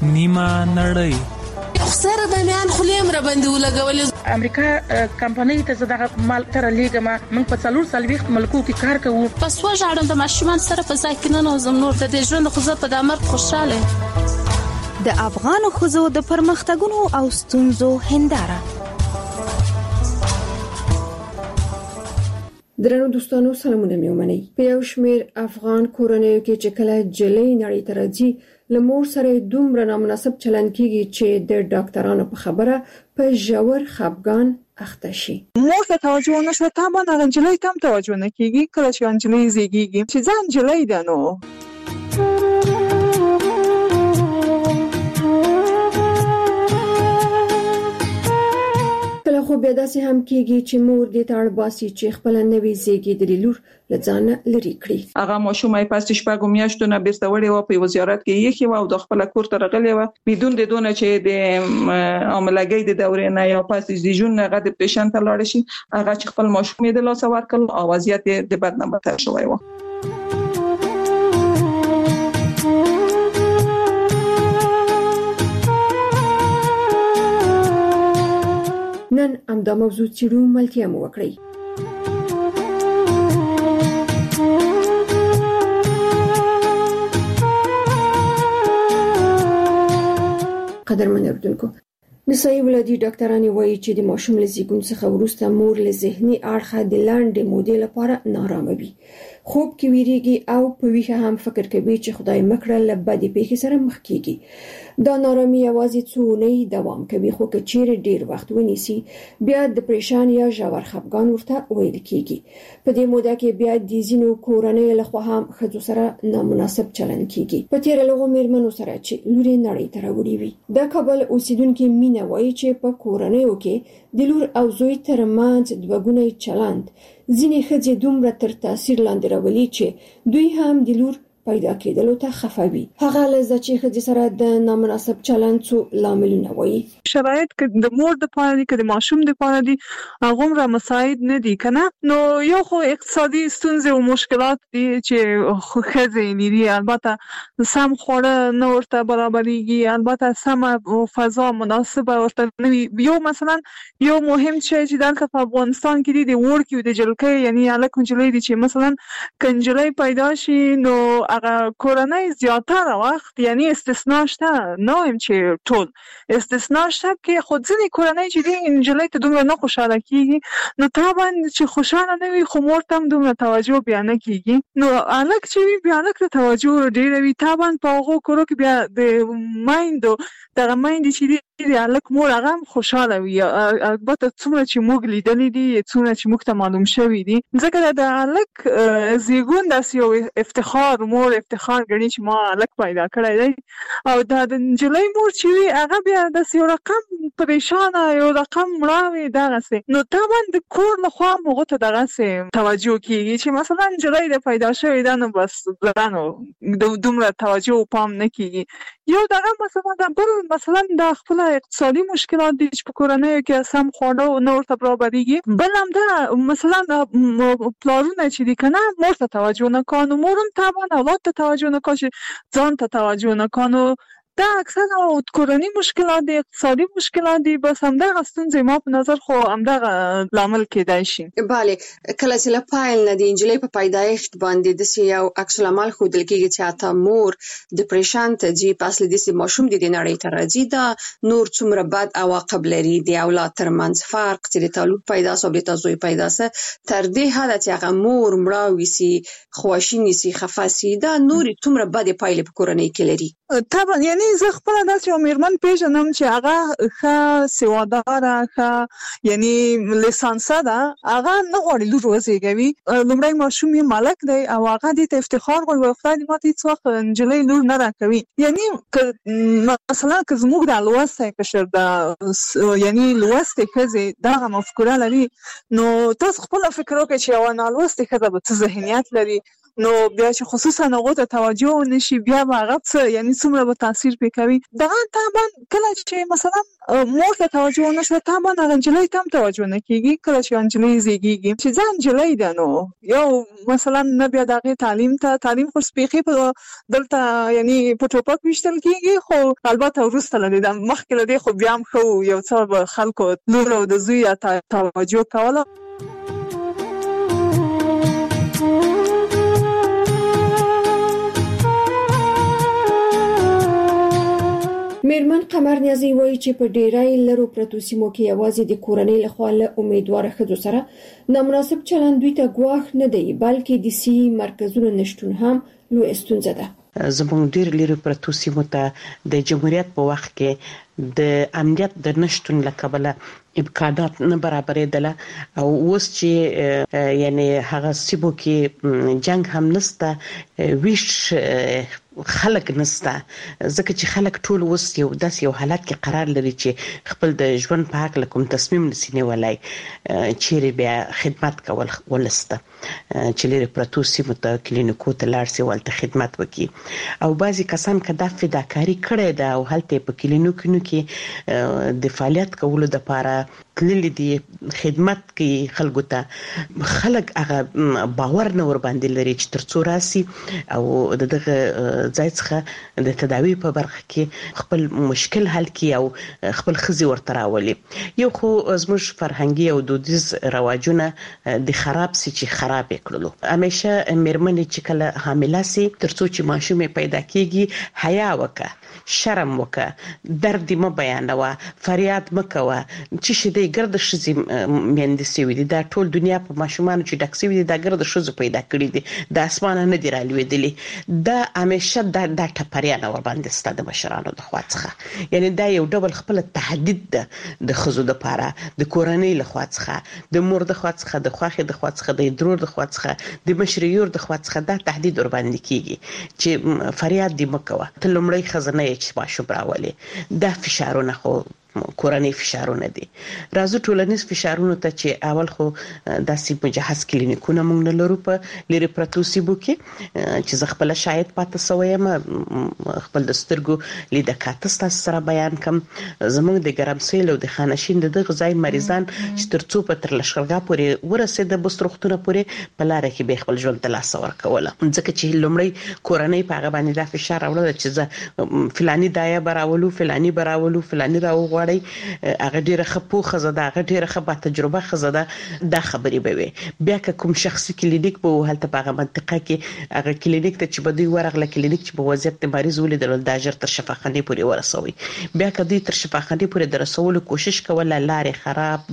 نیمه نړۍ. خسر باندې خلیم را باندې ولګول. امریکا کمپنۍ ته زداغه مال تر لیګما موږ په 4 ملکو کې کار کوو. پس وژاړم د ماشومان سره په ځای کې نه نوزم نور د ژوند خو زه په دامر خوشاله. د افغان ښځو د پرمختګونو او ستونزو هنداره. درنو دوستانو سلامونه مې ومنئ. په یو شمېر افغان کورنیو کې چې کله جلۍ نړۍ ته راځي له مور سره دومره نامناسب چلند کیږي چې د ډاکټرانو په خبره په ژور خفګان اخته شي. مور ته توجه نشوه، طبعا هغه جلۍ ته هم توجه نه کیږي. کله چې جلۍ زیږیږي چې ځان جلۍ ده نو کله خو بیا داسې هم کیږي چې مور دې ته اړ باسي چې خپل نوې زیږیدلې لور له ځانه لرې کړي. هغه ماشوم یې پاتې شپږ میاشتو نه بیرته وړي و په وزارت کې یې خو او د خپل کور ته راغلی و بدون د دونه چې د عاملګۍ د دورې نه یا پاتې زیږون نه غد پیشن ته لاړ شي. هغه چې خپل ماشوم یې د لاس ورکړ او وضعیت د بد نه بدتر شوی و. نن همدا موضوع چیرو ملتیا مو وکړئ. قدرمن اردوونکو، نسایي ولادي ډاکټرانې وایي چې د ماشوم له زیږون څخه وروسته مور له ذهني اړخه د لنډې مودې لپاره نارامه وي، خوب کې ویریږي او په ویښه هم فکر کوي چې خدای مکړه له بدې پیښې سره مخ کیږي. دا نارامي یوازې څو اونۍ دوام کوي، خو که چیرې ډیر وخت ونیسي بیا ډیپریشن یا ژور خفګان ورته ویل کیږي. په دې موده کې بیا د ځینو کورنیو لخوا هم ښځو سره نامناسب چلند کیږي. په تیر لغو میرمنو سره چې لوري نړۍ ته راوړي وي. د کابل اوسیدونکو مینا وایي چې په کورنیو کې د لور او زوی ترمنځ دوګونی چلند ځینې ښځې دومره تر تاثیر لاندې راولي چې دوی هم د لور پیدا کېدلو ته خفوي. هغه لږه چې ښځې سره د نامناسب چلند څو لاملونه وایي. شرایط که د مور د پاره دي که د ماشوم د پاره دي هغه را مساعد نه دي کنه. نو یو خو اقتصادي ستونزې او مشکلات دي چې ښځې لري. البته سم خوړه نه ورته برابرېږي، البته سم فضا مناسبه ورته نه وي. یو مثلا یو مهم شی چې دلته په افغانستان کې دي د ورکې او د جلکۍ یعنی الک جلۍ دي چې مثلا کنجلۍ پیدا شي نو هغه کورنۍ زیاتره وخت یعنی استثناء شته، نه وایم چې ټول استثناء شته کې خود ځینې کورنۍ چې دي انجلۍ ته دومره نه خوشاله کیږي نو طبعا چې خوشاله نه وي خو مور ته هم دومره توجه بیا نه کیږي. نو الک چې وي بیا الک ته توجه ډیره وي. طبعا په هغو کورو کې بیا د مایندو دغه مایندې چې دي د الک مور هغه هم خوشاله وي. البته څومره چې موږ لیدلې دي څومره چې موږ ته معلوم شوي دي ځکه د الک زیږون داسې یو افتخار مور افتخار ګڼي چې ما الک پیدا کړی دی او دا د نجلۍ مور چې وي هغه بیا داسې یو رقم پریشانه یو رقم مړاوې دغسې. نو طبعا د کور لخوا هغو ته دغسې توجه کېږي چې مثلا نجلۍ د پیدا شوې ده نو بس نو دومره توجه او پام نه کېږي. یو دغه مثلا د بل مثلا د خپله اقتصادي مشکلات دي چې په کورنیو کې سم خواړه نه ورته برابرېږي. بل همدا مثلا پلارونه چې دي که نه مور ته توجه نه کوي نو مور هم طبعا اولاد ته توجه نه کوي، ځان ته توجه نه کوي. نو دا اکثر کورنی مشکلات دي، اقتصادي مشکلات دي. بس همدغه ستونزې ما په نظر خو همدغه لامل کېدای شي. بله، کله چې له پیل نه د نجلۍ په پیدایښت باندې داسې یو عکس العمل ښودل کېږي چې حتی مور ډیپریشن ته ځي، په اصل داسې ماشوم د دې نړۍ ته راځي. دا نور څومره بد عواقب لري د اولاد ترمنځ فرق چې د تا لور پیدا سه او د تا زوی پیدا سه تر دې حده چې هغه مور مړاوي سي، خواشیني سي، خفه سي. دا نورې څومره بدې پایلې په کورنۍ کې لري. طبعا یعنی زه خپله داسې یو مېرمن پېژنم چې هغه ښه سواداره ښه یعنی لیسانسه ده، هغه نه غواړي لور وزېږوي. لومړی ماشوم یې ملک دی او هغه دې ته افتخار غواړي وایي خدای دې ماته هېڅ وخت نجلۍ لور نه راکوي. یعنی مثلا که زموږ دا لوستی قشر د یعنی لوستې ښځې دغه مفکوره لري نو تاسو خپله فکر وکړئ چې یوه نالوستې ښځه به څه ذهنیت لري. نو بیا چې خصوصا هغه ته توجه نشي بیا هغه څه یعنی څومره به تاثیر وکوي دغه طبعا کله چې مثلا مور ته توجه نشي طبعا انجلۍ ته توجه نه کیږي کله چې انجلۍ زیږیږي چې ځان انجلۍ ده نو یو مثلا نه بیا دغه تعلیم خو سپیخي په دلته یعنی په ټوپک وشتل کیږي خو البته ورسته لدی د مخکې لدی خو بیا هم خو یو څه به خلکو لور او د زوی توجه کوله. میرمن قمر نیازی وایي چې په ډیری لرو پرتو سیمو کې یوازې د کورنۍ لخوا له امیدواره ښځو سره نامناسب چلند دوی ته ګواښ نه دی بلکې د صحي مرکزونو نشټون هم لویه ستونزه ده. زموږ ډیر لري پرتو سیمو ته د جمهوریت په وخت کې د امنیت د نشټون له کبله امکانات نه برابرېدل او اوس چې یعنی هغه سیمو کې جنگ هم نسته ویش خلک نسته ځکه چې خلک ټول اوس یو داس یو حالت کې قرار لري چې خپل د ژوند په حق کوم تصمیم نسینه ولای چیرې بیا خدمت کول ولسته چې لري پرتو سیمو ته کلینیکو ته لاړ سي ولته خدمت وکي او بعضی کسان کدا فداکاری کړي دا او هلته په کلینیکونو کې د فعالیت کولو د لپاره تللی دي خدمت کوي خلکو ته خلک هغه باور نه ور باندې لري چې ترڅو راسي او دغه ځای څخه د تداوی په برخه کې خپل مشکل حل کړي او خپل خزي ورته راولي. یو خو زموږ فرهنګي او دودیز رواجونه د خراب سي چې خراب کړلو همیشه مېرمنې چې کله حامله سي ترڅو چې ماشومه پیدا کیږي حیا وکړه شرم وکړه درد م بیانوه فریاد مکوه چې شې د ګرد شزي مهندسي وي دا ټول دنیا په ماشومان چې ډکسي وي دا ګرد شزو پیدا کړی دي د اسمانه نه دی رالوېدلی دا همیشه د ټپریان ور باندې ستاده مشرانو د خوا څخه یعنی دا یو ډول خپل تهدید ده د خزو د پاره د کورنۍ له خوا څخه د مور د خوا څخه د خواخې د خوا څخه د درور د خوا څخه د مشريور د خوا څخه دا تهدید ور باندې کیږي چې فریاد دی مکوه ته لمړی خزانه چې ماشوم راولي دا فشارونه خو کورنۍ فشارونه دي راځو ټولنیز فشارونه ته چې اول خو داسې مجهز کلینیکونه موږ نه لرو په لری پرتو سیمو کې چې زه خپل شاید پاتې سویم خپل د سترګو لیدکات سره بیان کوم زموږ د ګرمسیل او د خانشین د غذای مریضان چې ترڅو په تر لشکرګه پورې ورسېد د بسترختونه پورې په لار کې به خپل ژوند ته لاس ورکوله ځکه چې لومړی کورنۍ په هغه باندې د فشار راوړل چې زه فلانی دایا براولو فلانی براولو فلانی راو هغه ډیره خپو خزاده هغه ډیره خبره تجربه خزاده دا خبرې به وي بیا کوم شخصي کلینیک په هلته په منطقه کې هغه کلینیک ته چې بده ورغله کلینیک چې په وضعیت د مریض ولیدل د اجر تر شفاخانه پورې ورسوي بیا کدی تر شفاخانه پورې درسولو کوشش کوله لارې خراب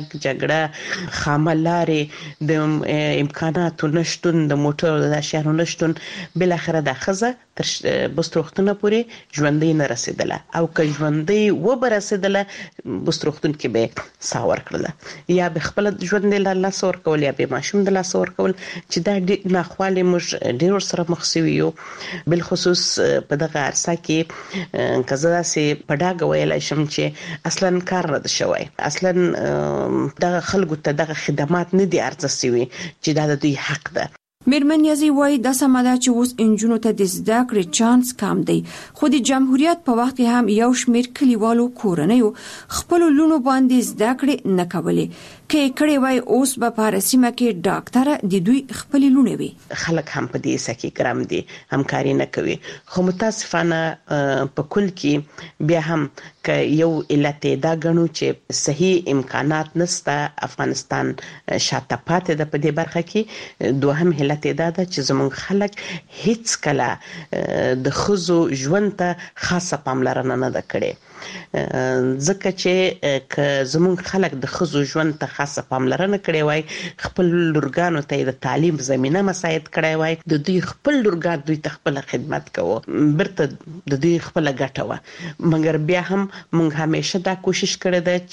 جګړه خامه لارې د امکاناتو نشټون د موټر د شهرونو نشټون بل اخره د خزه تر بستروختونه پورې ژوندۍ نه رسیدله او که ژوندۍ و برسیدله بستروختون کې به ساور کړله یا به خپل ژوند له الله سور کول یا به ماشوم د الله سور کول چې دا ناخواله موږ ډیر سره مخسویو بل خصوص په دغه عرصه کې کزدا سي پډاګ ویلای شم چې اصلا کار نه شوی اصلا دغه خلکو ته دغه خدمات نه دي ارزسي وي چې دا د دوی حق ده. میرمن نیازی وایي د سماده چې اوس انجونو ته د زده کړې چانس کم دی خو د جمهوریت په وخت کې هم یو شمېر کلیوالو کورنیو خپل لونو باندې زده کړې نه کولې کې کړي وای اوس به پارسیمه کې ډاکټر د دوی خپل لونه وي خلک هم په دې سکه ګرام دي همکاري نه کوي خو متاسفانه په کل کې بیا هم ک یو علت دا غنو چې صحیح امکانات نسته افغانستان شاته پاتې ده په دې برخه کې دوهم علت دا ده چې زموږ خلک هیڅ کله د خزو ژوند ته خاصه پاملرنه نه ده کړې ځکه چې ک زموږ خلک د خزو ژوند ته خاصه پاملرنه کړې وای خپل لورګانو ته د تعلیم زمينه مساعد کړې وای د دوی خپل لورګان دوی ته خپل خدمت کوو برته د دوی خپل ګټه و مګر بیا هم موږ همیشه دا کوشش کړې ده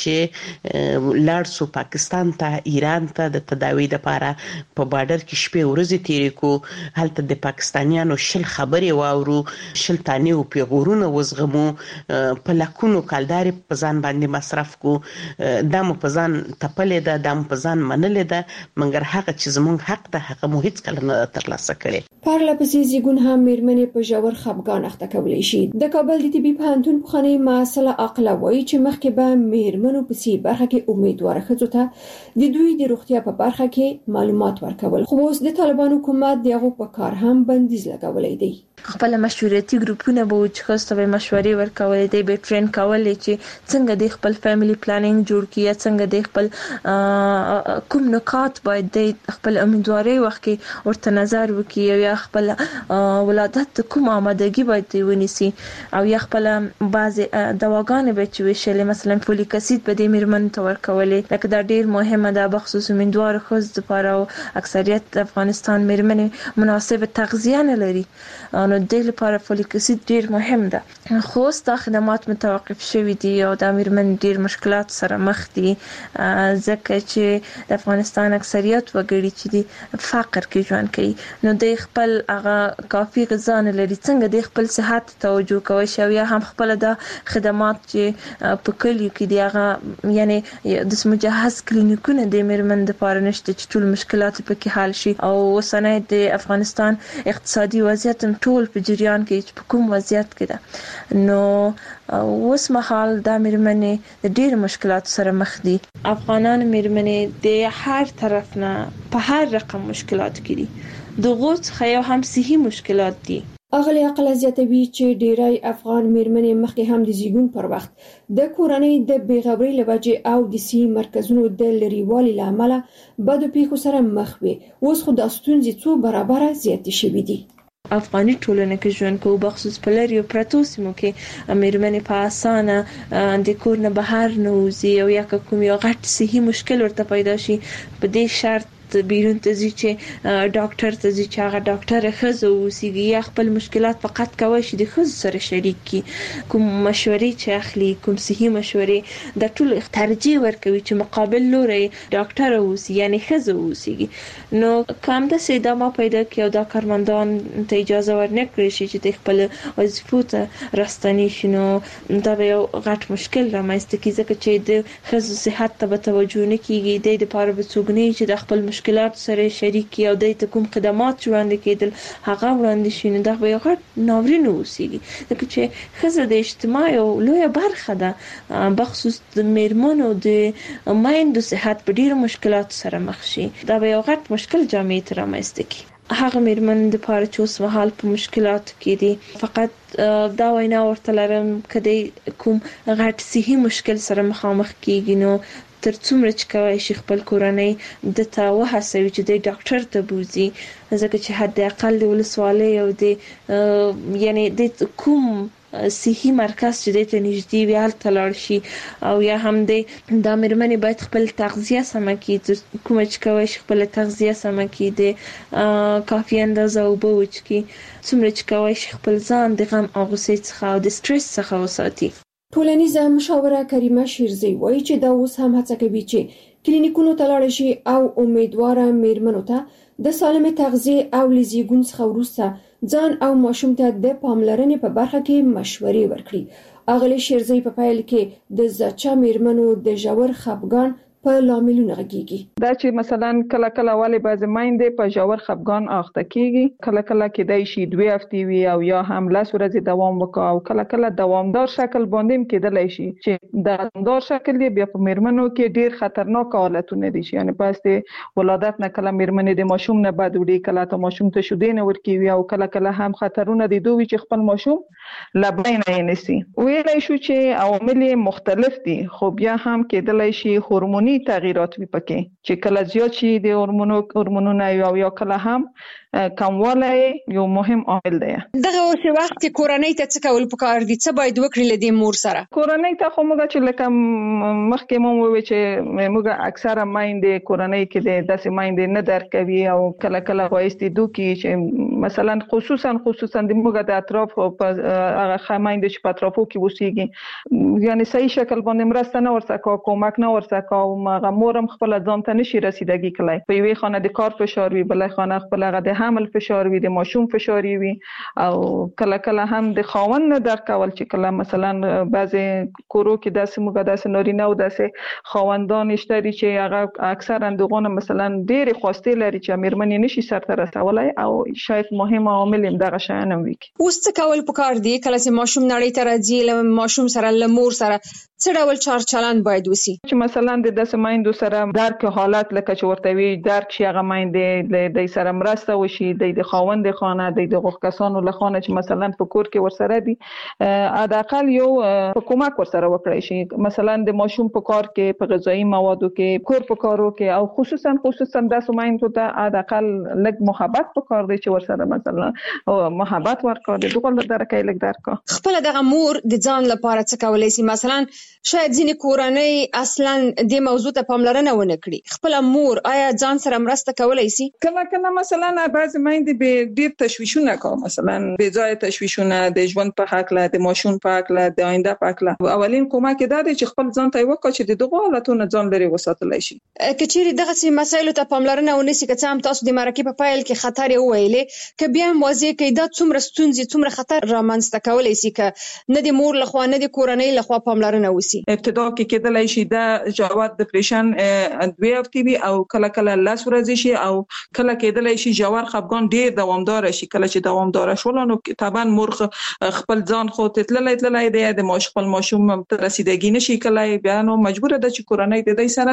چې لاړ سو پاکستان ته ایران ته د تداوی لپاره په بارډر کې شپې ورځې تیرې کو هلته د پاکستانیانو شل خبرې واورو شل تانی او پیغورونه وزغمو په لکونو کلداري په ځان باندې مصرف کو د مو په ځان تپلې ده د مو په ځان منلې ده مګر هغه چې زموږ حق ده هغه مو هیڅ کله نه ترلاسه کړي پرله پسې زیږون هم میرمنې په ژور خپګان اخته کولی شي د کابل د طبي پوهنتون پخوانی محصله عقله وایي چې مخکې به میرمنو په سي برخه کې امیدواره ښځو ته د دوی د روغتیا په برخه کې معلومات ورکول خو اوس د طالبان حکومت دغه په کار هم بندیز لګولې دی خپل مشورتي ګروپونه به چې خاصه به مشورې ورکولې دی به ټرین کولې چې څنګه د خپل فیملی پلانینګ جوړ کړي څنګه د خپل کوم نکات باید د خپل امیدواري وخت کې ورته نظر وکړي یا خپل ولادت کوم آمادګي باید ونیسي او یا خپل بعض دواګانې به چې وشلې مثلا فولیک اسید به د میرمن ته ورکولې لکه دا ډیر مهمه ده بخصوص امیدوار ښځو لپاره او اکثریت د افغانستان میرمنې مناسب تغذیه نه لري نو د لپاره فولیک اسید ډیر مهم ده خو ست خدمات متوقف شوي دي او د میرمن ډیر مشکلات سره مخ دي ځکه چې د افغانستان اکثریت وګړي چې دي فقر کې ژوند کوي نو د خپل هغه کافي غذا نه لري څنګه د خپل صحت توجه کوي شو یا هم خپل د خدمات چې په کلیو کې دی هغه یعنی د مجهز کلینیکونه د میرمن لپاره نشته چې ټول مشکلات پکې حل شي او وسنه د افغانستان اقتصادي وضعیت ټول په جریان کې په کوم وضعیت کې ده نو اوس مهال د میرمنې د ډېر مشکلات سره مخ دي افغانان میرمنې د هر طرف نه په هر رقم مشکلات کې دي د غوڅ خیا هم صحي مشکلات دي اغلی عقل زیاتوي چې ډیری افغان میرمنې مخکې هم د زیږون پر وخت د کورنۍ د بیغبرۍ لوجې او د سی مرکزونو د لريوالي لامل بد پیښو سره مخ وي اوس خو د ستونزې څو برابر زیاتې شوې دي افغاني ټولنه کې ژوند کوي بخصوص په لري او پرتو سیمو کې میرمنې په اسانه د کور نه بهر نه وځي او یا کوم یو غټ صحي مشکل ورته پیدا شي په دې شرط بیرون ته ځي چې ډاکټر ته ځي چې هغه ډاکټر ښځه اوسېږي یا خپل مشکلات فقط کوي چې د ښځو سره شریک کړي کوم مشورې چې اخلي کوم صحي مشورې د ټول ترجیح ورکوي چې مقابل لوري ډاکټر اوسي یعنی ښځه اوسېږي نو کوم د سیدما پیدا کړي او د کارمندان ته اجازه ورنکړي چې د خپل وظیفو ته راستنی شنو دا یو غټ مشکل رامنځته کیږي چې د ښځو صحت ته توجه نه کیږي د لپاره به څوګنی چې د خپل مشکلات سره شریک او د کوم خدمات وړاندې کېدل هغه وړاندې شي نو دا به یو غټ ناورین اوسېږي ځکه چې ښځه د اجتماع یو لویه برخه ده بخصوص د میرمنو د مایندو صحت په ډیرو مشکلات سره مخ شي دا به یو غټ مشکل جامعه ته رامنځته کړي هغه میرمن د پاره چې اوس مهال په مشکلات کې دي فقط دا وینا ورته لرم کدی کوم غټ صحي مشکل سره مخامخ کیږي نو تر څومره چې کوي شي خپل کورنۍ د توهڅوي چې د ډاکټر ته بوزي ځکه چې حد اقل د ولسوالۍ او د یعنی د کوم صحي مرکز چې د ته نږدې وي هلته لاړ شي او یا هم د میرمنې باید خپل تغذیه سمه کړي کوم چې کوي شي خپل تغذیه سمه کړي د کافي اندازه اوبه وڅښي څومره چې کوي شي خپل ځان د غم او غوسې څخه او د سټرس څخه وساتي ټولنیزه مشاوره کریمه شیرزی وایي چې دا اوس هم هڅه کوي چې کلینیکونو ته لاړ شي او امیدواره میرمنو ته د سالمه تغذیه او لزیګون څخه وروسته ځان او ماشوم ته د پاملرنې په برخه کې مشورې ورکړي اغلی شیرزی په پایل کې د زچا میرمنو د ژور خپګان په لاملونه غږیږي دا چې مثلا کله کله والی باز مایندې په ژور خپګان اخته کیږي کله کله کېدای شي 2 هفتې وي او یا هم 10 ورځې دوام وکړي او کله کله دوامدار شکل باندې کېدلی شي چې د دوامدار شکل بیا په میرمنو کې ډیر خطرناک حالتونه دي یعنی پس د ولادت نه کله میرمنې د ماشوم نه بد وړي کله ته ماشوم ته شودې نه ورکوي او کله کله هم خطرونه دي دوی چې خپل ماشوم لبین نه نسی ویلای شو چې عوامل مختلف دي خو بیا هم کېدلی شي هورموني تغییرات وي پکې چې کله زیات شي د هورمونونه یا کله هم کموالی یو مهم عامل دی دغه اوس وخت کې کورنۍ ته څه کول پکار دي څه باید وکړي لدی مور سره کورنۍ ته خو موږ چې لکه مخکې مو وی چې موږ اکثره مایندې کورنۍ کې د داسې مایندې نه درکوي او کله کله وایستي دوی چې مثلا خصوصا د موږ د اطراف په هغه مایندې چې په اطرافو کې وسیږي یعنی صحیح شکل باندې مرسته نه ورسکه کومک نه ورسکه او هغه مورم خپل ځان ته نشي رسیدګي کولای. په یوې خانه د کار فشار وي، بلې خانه خپل هغه د حمل فشار وي، د ماشوم فشار وي، او کله هم د خاوند نه درک کول چې کله مثلا بعضی کورو کې داسې موږ داسې نارینه او داسې خاوندان شته چې هغه اکثرا دغه مثلا ډېر خواسته لري چې میرمنې نشي سرته رسولای او شاید مهم عامل هم دغه شان وي. اوس څه کول پکار دي کله چې ماشوم نړۍ ته راځي، له ماشوم سره له مور سره څه ډول چار چلند باید وسی؟ چې مثلا د داسې مایندو سره درک حالت لکه چې ورته وی درک شي هغه مایندې د سره مرسته وشي، د خاوند خانه د غوښکسانو له خانه چې مثلا په کور کې ورسره دي حداقل یو په کومک ورسره وکړي شي، مثلا د ماشوم په کار کې، په غذایی موادو کې، کور په کارو کې، او خصوصا داسې مایندو ته حداقل لږ محبت په کار دی چې ورسره مثلا محبت ورکړي، دغه درکې لږ درک. خپل دغه مور د ځان لپاره څه کولای شي؟ مثلا شاید ځینې کورنۍ اصلا د موضوع ته پاملرنه ونه کړي، خپل مور آیا ځان سره مرسته کولای شي؟ کله مثلا بعض مایندې به ډیر تشویشونه کوي، مثلا بې ځای تشویشونه د ژوند په حق له، د ماشوم په حق له، د آینده په حق له. اولین کومک دا دی چې خپل ځان ته وکړي چې دغه حالتونو ځان لري وساتلی شي. کچېرې دغه سي مسایلو ته پاملرنه ونیسي، که څه هم تاسو د مرکې په پایل کې خطر یې وویلې، که بیا هم واضح کړئ دا څومره ستونزې څومره خطر رامنځته کولی شي که نه د مور لخوا نه د کورنۍ لخوا پاملرنه وسی؟ ابتدا کې کېدلای شي دا جوړ ډیپریشن 2 هفتې وي او کله 10 ورځې شي، او کله کېدلای شي جوړ خپګان ډیر دوامدار شي. کله چې دوامدار شول نو طبعا مور خپل ځان خو تتللای دی د خپل ماشوم ته رسیدګي نشي کولای، بیا نو مجبور ده چې کورنۍ د دې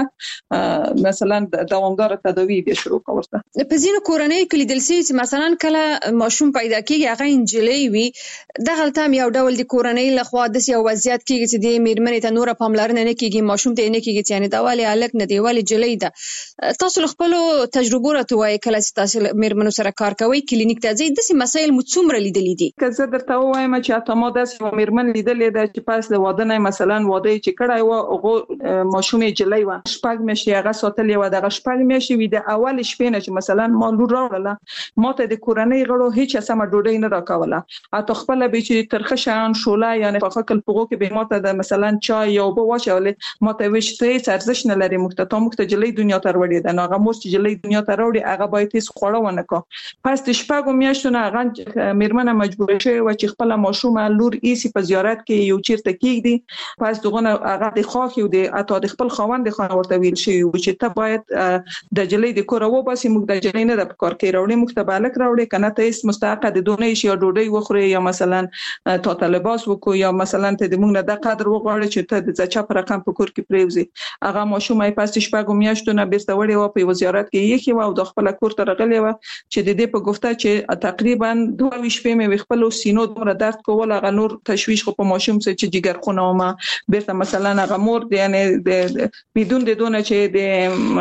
سره مثلا دوامدار تداوی به شروع کړي. په ځینو کورنۍ کې لیدل شوی چې مثلا کله ماشوم پیدا کیږي هغه انجلۍ وي، دغه تام یو ډول د کورنۍ لخوا د یو وضعیت کېږي چې د میرمنې ته نور پاملرنه نه کیږي، ماشوم ته نه کیږي، یعنی دا والی الک نه دی والی جلې ده. تاسو خپل تجربه راته وایي کله چې تاسو میرمنو سره کار کوي کلینیک ته ځئ، د مسایل مو څومره لیدلې دي؟ که زه درته وایم چې اته ما داسې میرمن لیدلې ده چې پاس له واده نه مثلا واده چې کړای و او ماشوم جلې و شپږ میاشتې هغه ساتلې و، دغه شپږ میاشتې وي د اول شپې نه چې مثلا ما لور راوړله ما ته د کورنۍ غړو هیڅ سم ډوډۍ نه راکوله، اته خپل به چې ترخه شان شوله یعنی په خپل پغو کې به ما ته د مثلا چای یو به واچولې ما ته وشته هیڅ ارزښت نه لري، مخته جلې دنیا ته وروړي ده، نو هغه مور چې جلې دنیا ته وروړي هغه باید هیڅ خوړه ونه کو. پس د شپږو میاشتو نه هغه میرمنه مجبور شوه و چې خپل ماشوم لور ایسی په زیارت کې یو چیرته کېږي، پس دغه هغه د خاخ یو د اته د خپل خاوند خانه ورته ویل شي چې ته باید د جلې د کور و باسي، موږ د جلې نه د کار کې راوړي، موږ ته بالک راوړي، کنه ته هیڅ مستحق د دونې شي ډوډۍ وخوري یا مثلا تا طالباس وکړو یا مثلا ته د موږ نه د قدر وغواړي چې ته د ځچا پر رقم په کور کې پریوزي. هغه ماشوم یې پاس شپږو میاشتو نه بیرته وړي و په وزارت کې یې و او د خپل کور ته راغلی و چې د دې په گفته چې تقریبا 2 شپې مې خپل سینو دومره درد کول، هغه نور تشویش خو په ماشوم سره چې جګر خونه و ما بیرته مثلا هغه مور یعنی د بدون د دونه چې د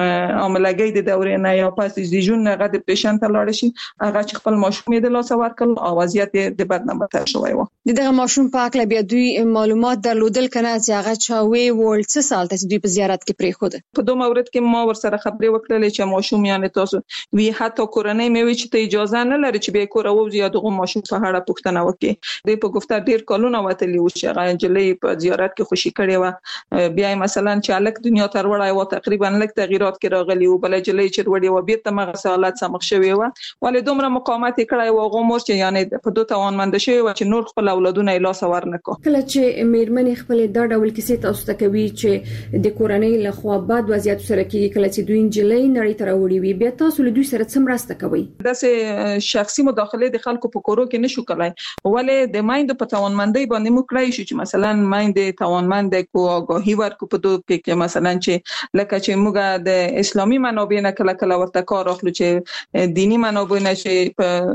عاملګي د دورې نه یا پاس د جون نه غد پیشنټ لاړ شي، هغه چې خپل ماشوم یې د لاس ورکړ او وضعیت د بدنامه تر شوی و. دغه ماشوم په اړه بیا دوی معلومات درلودل کنه چې هغه چا وی ول څه سال ته دوی په زیارت کې پرې خو ده. په دوه مورد کې ما ورسره خبرې وکړلې چې ماشوم یعنی تاسو وی حتی کورنۍ مې وی چې ته اجازه نه لري چې به کور او زیاده ماشوم په اړه پوښتنه وکړي. د په گفته ډیر کلونه وتلی و چې هغه انجلې په زیارت کې خوشی کړي و، بیا مثلا چې الک دنیا تر وړای و تقریبا لک تغیرات کې راغلی و، بل جلې چې وړي و بیرته مغه حالت سمخ شوی و، ولې دومره مقاومت کړای و غومور چې یعنی په دوه توانمند شوی و چې نور خپل اولادونه لاس ورنکو. کله چې میرمنې خپل دا ډول کیسې تاسو ته کوي چې د کورنۍ له خوا بد وضعیت سره کیږي، کله چې دوی انجلې نړۍ ته راوړي وي، بیا تاسو له دوی سره څه مرسته کوي؟ داسې شخصي مداخله د خلکو په کورو کې نشو کولای، ولې د مایند په توانمندۍ باندې مو کړی شو چې مثلا مایند توانمند کو آگاهی ورکو په دوه کې مثلا چې لکه چې موږ د اسلامي منابع نه کله ورته کار اخلو چې دینی منابع نه چې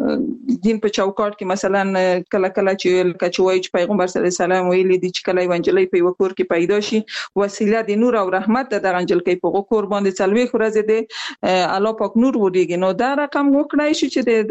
په دین په چوکاټ کې مثلا کله چې لکه چې وایي چې پیغمبر صلی الله علیه وسلم ویلي دي چې کله ایوانجلی په وکور کې پیدا شي وسیله د نور او رحمت د انجل کې په کور باندې څلوي خورزه دي الله پاک نور وريږي. نو دا رقم وکړای شي چې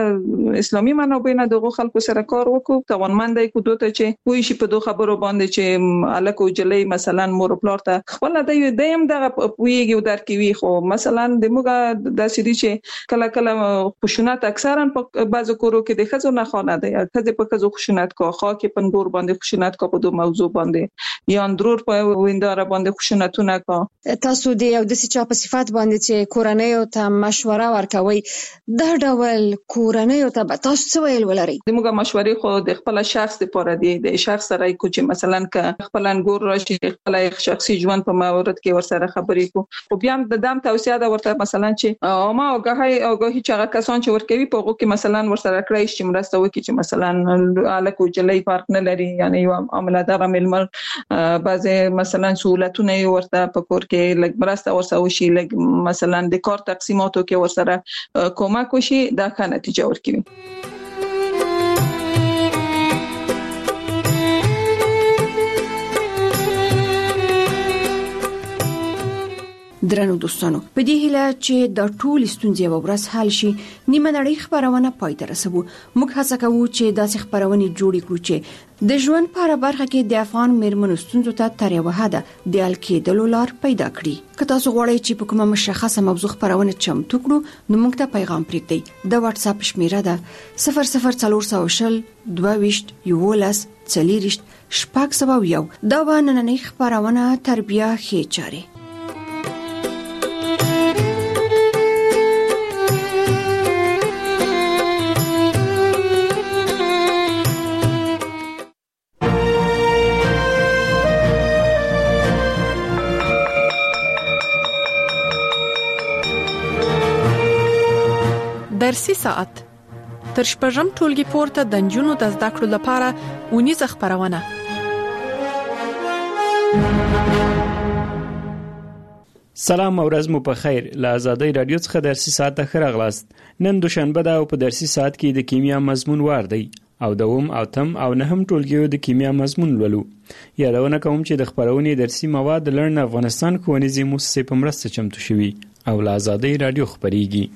د اسلامي منابع نه دغه خلکو سره کار وکړو، توانمندای کو دوته چې وایي شي په دوه خبرو باندې چې الکو جلې مثلا مور پلار ته خپل د دیم دغه ویږي او درکوي، خو مثلا د موږ د سړي چې کله خشونت اکثرا په بعضو کورو کې د خزو نه خانه ده، خزه په خزو خشونت خشونت کا، خاک پنگور باندې خشونت کا په دو موضوع باندې، یا اندرور په وینداره باندې خشونتونه کا. تاسو د یو د چا په صفات باندې چې کورنۍ ته مشوره ورکوي، دا ډول کورنۍ ته تاسو څه ویل ولري؟ زموږ مشورې خو د خپل شخص لپاره دی، د شخص سره کو چې مثلا ک خپل انګور راشي خپل شخصي ژوند په مورد کې ورسره خبرې کو، خو بیا د دام توصیه دا ورته مثلا چې ما اوګه چې هغه کسان چې ورکوي په هغه کې مثلا ورسره کړی چې مرسته وکړي چې مثلا الکو جلې فرق نه لري، یعنی یو عملدار ململ بعضی مثلا سہولتونه ورته په کور کې لګ مرسته ورسره وشي، لګ مثلا د کار تقسیماتو کې ورسره کومک وشي، دا ښه نتیجه ورکوي. درنو دوستانو، په دې هیله چې د ټول ستونزې په ورځ حل شي، نیمه نړۍ خبرونه پای ته رسوو. موږ هڅه کوو چې داسې خبرونه جوړ کړو چې د ژوند په اړه برخه کې د افغان میرمنو ستونزو ته تر یوه حده د حل کېدلو لار پیدا کړي. که تاسو غواړئ چې په کومه مشخصه موضوع خبرونه چمتو کړو، نو موږ ته پیغام پرېږدئ. د واتس اپ شمیره ده 00420 22 11 40 601. دا به نننۍ خبرونه تربیه ښې چارې. درسي ساعت تر شپږم ټولګي پورته د نجونو د زده کړو لپاره اونیزه خبرونه. سلام او ورځ مو په خیر. له آزادۍ رادیو څخه درسي ساعت ته ښه راغلاست. نن دوشنبه ده او په درسي ساعت کې د کیمیا مضمون وار دی او دوم او تم او نهم ټولګیو د کیمیا مضمون لولو. یادونه کوم چې د خبرونې درسي مواد لړن افغانستان ښوونیزې مؤسسې په مرسته چمتو شوي او له آزادۍ رادیو خبريږي.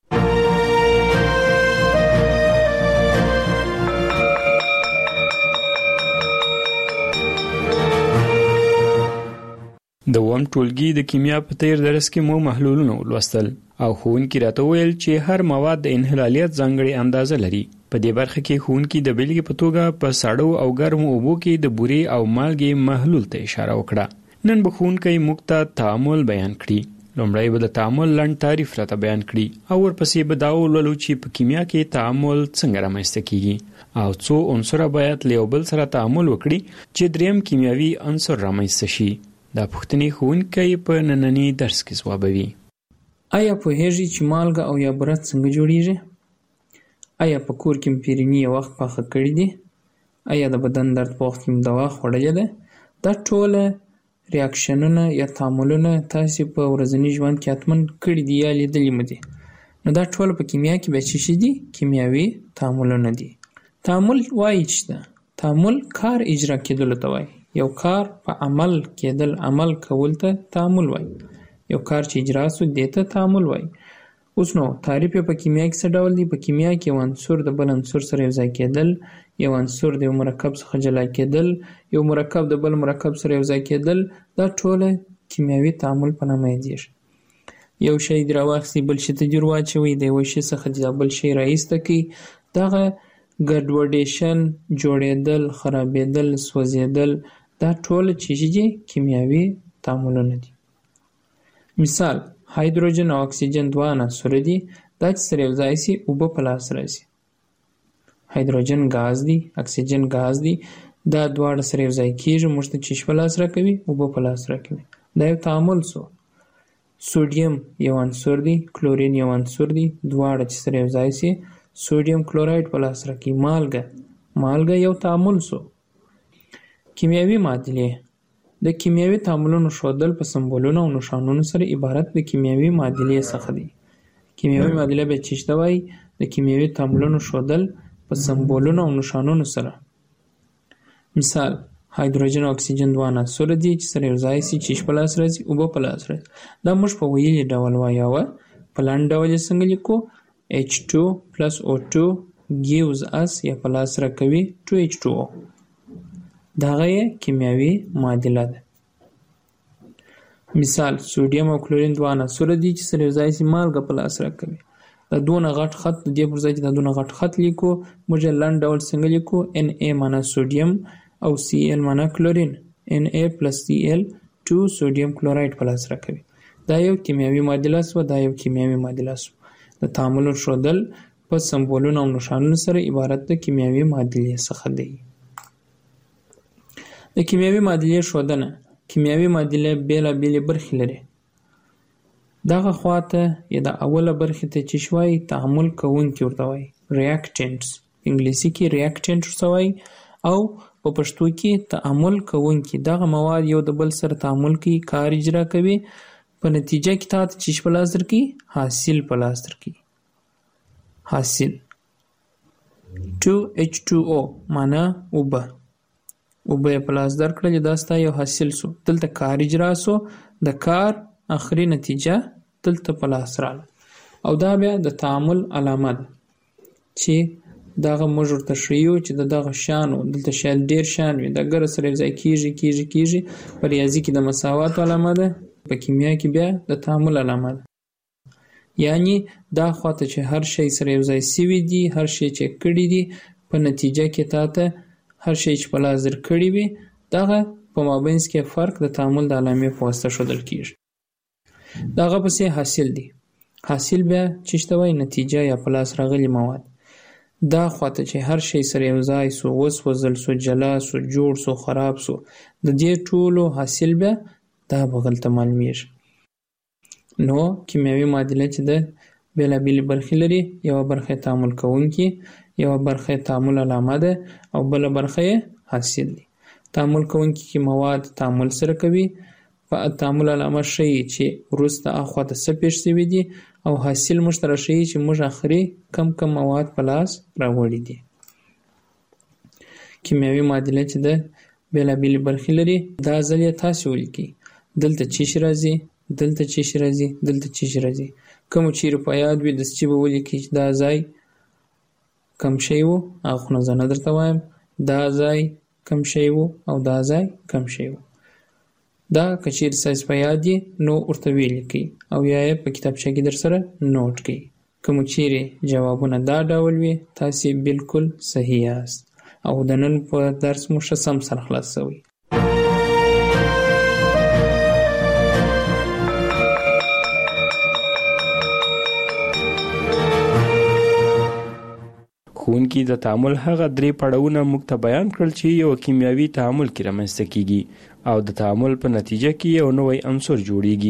د وم ټولګي د کیمیا په تیر درس کې مو محلولونه ولوستل او ښوونکي راته ویل چې هر مواد د انحلالیت ځانګړې اندازه لري. په دې برخه کې ښوونکي د بیلګې په توګه په ساړو او ګرمو اوبو کې د بورې او مالګې محلول ته اشاره وکړه. نن به ښوونکی موږ ته تعامل بیان کړي. لومړی به د تعامل لنډ تعریف راته بیان کړي او ورپسې به دا ولولو چې په کیمیا کې تعامل څنګه رامنځته کیږي او څو عنصره باید له یو بل سره تعامل وکړي چې دریم کیمیاوي عنصر رامنځته شي. دا پوښتنې ښوونکی په ننني درس کې ځوابوي. آیا پوهیږئ چې مالګه او یا بوره څنګه جوړیږي؟ آیا په کور کې پیرني یو وخت پاخه کړی دي؟ آیا د بدن درد په وخت کې دوا خوړلې ده؟ دا ټول ریاکشنونه یا تعاملونه تاسو په ورځني ژوند کې حتمن کړی دي یا لیدلي مو دي. نو دا ټول په کیمیا کې به څه شي دي؟ کیمیاوي تعاملونه دي. تعامل وایي چې تعامل کار اجرا کېدل ته وایي. یو کار په عمل کېدل، عمل کول ته تعامل وایي. یو کار چې اجرا سو دې ته تعامل وایي. اوس نو تعریف په کیمیا کې څه ډول دی؟ په کیمیا کې یو عنصر د بل عنصر سره یو ځای کېدل، یو عنصر د یو مرکب څخه جلا کېدل، یو مرکب د بل مرکب سره یو ځای کېدل، دا ټول کیمیاوي تعامل په نامه یادېږي. یو شی راواخلئ بل شي ته جوړ واچوئ، د یو شي څخه د بل شی راایسته کړئ، دغه ګډوډیشن، جوړېدل، خرابېدل، سوځېدل، دا ټول چې کیمیاوي تعاملونه دي. مثال هایدروجن او اکسیجن دوه عناصر دي، دا چې سره یو ځای شي اوبه په لاس راځي. هایدروجن غاز دی، اکسیجن غاز دی، دا دواړه سره یو ځای کېږي، موږ ته چې په لاس راکوي، اوبه په لاس راکوي. دا یو تعامل سو. سوډیم یو عنصر دی، کلورین یو عنصر دی، دواړه چې سره یو ځای شي سوډیم کلورایډ په لاس راکوي. مالګه یو تعامل سو. کیمیاوي معادلې د کیمیاوي تعاملونو ښودل په سمبولونو او نښانونو سره عبارت د کیمیاوي معادلې څخه دی. کیمیاوي معادله به څه وایي؟ د کیمیاوي تعاملونو ښودل په سمبولونو او نښانونو سره. مثال هایدروجن او اکسیجن دوه عناصر دي چې سره یو ځای شي چې په لاس راځي، اوبه په لاس راځي. دا موږ په ویلي ډول وایو. په لاندې ډول یې څنګه لیکو؟ H2 plus O2 gives us یا په لاس راکوي 2H2O. دغه کیمیاوي معادله ده. مثال سوډیم او کلورین دوه عناصر دي چې سره یو ځای شي مالګه په لاس راکوي. دا دونه غټ خط د دې پر ځای چې دا دونه غټ خط لیکو موږ یې لنډ ډول څنګه لیکو Na معنا سوډیم او Cl معنا کلورین Na + Cl 2 سوډیم کلوراید په لاس راکوي. دا یو کیمیاوي معادله سوه. د تعامل ښودل په سمبولونو او نښانونو سره عبارت د کیمیاوي معادلې څخه دی. د کیمیاوي معادلې ښودنه. کیمیاوي معادله بېلابېلې برخې لري. دغه خواته یا د اوله برخې ته چې شوای تعامل کوونکي ورته وایي ریاکټنټس، انګلیسي کې ریاکټنټ ورته وایي، او په پښتو کې تعامل کوونکي. دغه مواد یو د بل سره تعامل کوي، کار اجرا کوي، په نتیجه کې تاته چې په لاس درکوي حاصل په لاس درکوي. حاصل 2H2O معنا اوبه یې په لاس درکړل، دا ستا یو حاصل سو. دلته کار اجرا سو، د کار اخري نتیجه دلته په لاس راغله، او دا بیا د تعامل علامه ده چې دغه موږ ورته ښیو چې دغه شیانو دلته شاید ډېر شیان وي، د ګره سره یو ځای کېږي. په ریاضي کې د مساواتو علامه ده، په کیمیا کې بیا د تعامل علامه ده. یعنی دا خواته چې هر شی سره یو ځای سوي دي، هر شی چې کړي دي، په نتیجه کې تاته هر شی چې په لاس درکړي وي دغه په مابینځ کې فرق د تعامل د علامې په واسطه ښودل کېږي. دغه پسې حاصل دی. حاصل بیا چې ته وایي نتیجه یا په لاس راغلي مواد. دا خواته چې هر شی سره یو ځای سو، وسوځل سو، جلا سو، جوړ سو، خراب سو، د دې ټولو حاصل بیا دا بغلته معلومیږي. نو کیمیاوي معادله چې ده بېلابېلې برخې لري. یوه برخه یې تعامل کوونکي، یوه برخه یې تعامل علامه ده، او بله برخه یې حاصل دی. تعامل کوونکي کې مواد تعامل سره کوي، په تعامل علامه ښیي چې وروسته اخواته څه پېښ شوي دي، او حاصل موږ ته راښیي چې موږ اخري کم مواد په لاس راوړي دي. کیمیاوي معادله چې ده بېلابېلې برخې لري. دا ځل یې تاسې ولیکئ. دلته چې شي راځي، دلته چې شي راځي، دلته چې شي راځي. کومو چیرې په یاد وي داسې چې به ولیکئ چې دا ځای کم شی و، هغه خو نه زه نه درته وایم، دا ځای کم شی و او دا ځای کم شی و. دا که چیرې ستاسې په یاد یې نو ورته ولیکئ، او یا یې په کتابچه کې در سره نوټ کړئ. کومو چیرې جوابونه دا ډول وي تاسې بالکل صحیح یاست، او د نن په درس مو ښه سم سره خلاص شوی. ښوونکي د تعامل هغه درې پړاوونه موږ ته بیان کړل چې یو کیمیاوي تعامل کې رامنځته کیږي، او د تعامل په نتیجه کې یو نوی عنصر جوړیږي.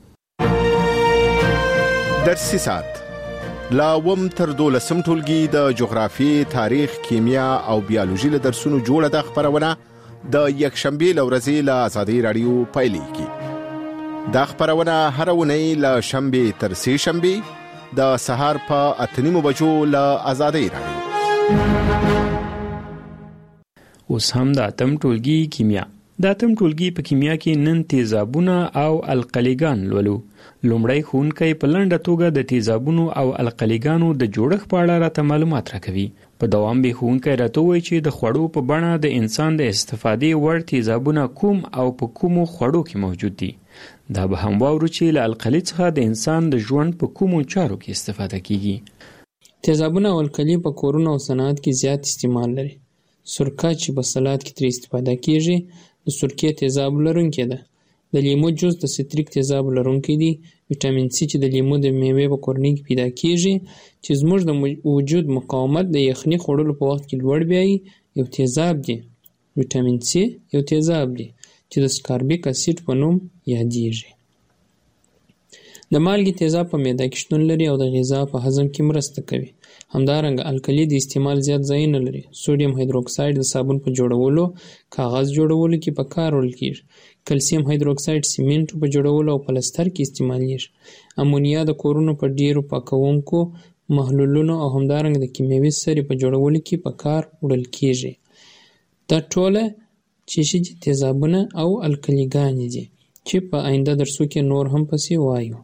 درسي ساعت لا وم تر 12 ټولګي د جغرافي، تاریخ، کیمیا او بیولوژي له درسونو جوړه د خبرونه د یکشنبه لورځي له آزادۍ رادیو پایلیږي. دا خبرونه هر ونی له شنبه تر سه شنبه د سهار په 8:30 بجو له آزادۍ رادیو. اوس هم د اتم ټولګي کیمیا. د اتم ټولګي په کیمیا کې نن تیزابونه او القلیګان لولو. لومړی ښوونکی په لنډه توګه د تیزابونو او القلیګانو د جوړښت په اړه راته معلومات راکوي. په دوام به ښوونکی راته وایي چې د خوړو په بڼه د انسان د استفادې وړ تیزابونه کوم او په کومو خوړو کې موجود دي. دا به هم واورو چې له القلي څخه د انسان د ژوند په کومو چارو کې استفاده کیږي. تیزابونه او القلي په کورونو او صنعت کې زیات استعمال لري. سرکه چې په سلاد کې ترې استفاده کیږي د سرکې تیزاب لرونکې ده. د لیمو جوس د ستریک تیزاب لرونکی دی. ویټامین سی چې د لیمو د میوې په کورنۍ کې پیدا کیږي چې زموږ د وجود مقاومت د یخني خوړلو په وخت کې لوړ بیایي یو تیزاب دی. ویټامین سی یو تیزاب دی چې د سکاربیک اسید په نوم یادیږي. د مالګې تیزاب په معده کې شتون لري او د غذا په هضم کې مرسته کوي. همدارنګه القلي د استعمال زیات ځایونه لري. سوډیم هایدروکساید د صابون په جوړولو، کاغذ جوړولو کې په کار وړل کیږي. کلسیم هایدروکساید سیمنټ په جوړولو او پلستر کې استعمالیږي. امونیا د کورونو په ډیرو پاکونکو محلولونو او همدارنګه د کیمیاوي سرې په جوړولو کې په کار وړل کیږي. دا ټوله چې تیزابونه او القلیګانې دي چې په آینده درسو کې نور هم پسې وایو.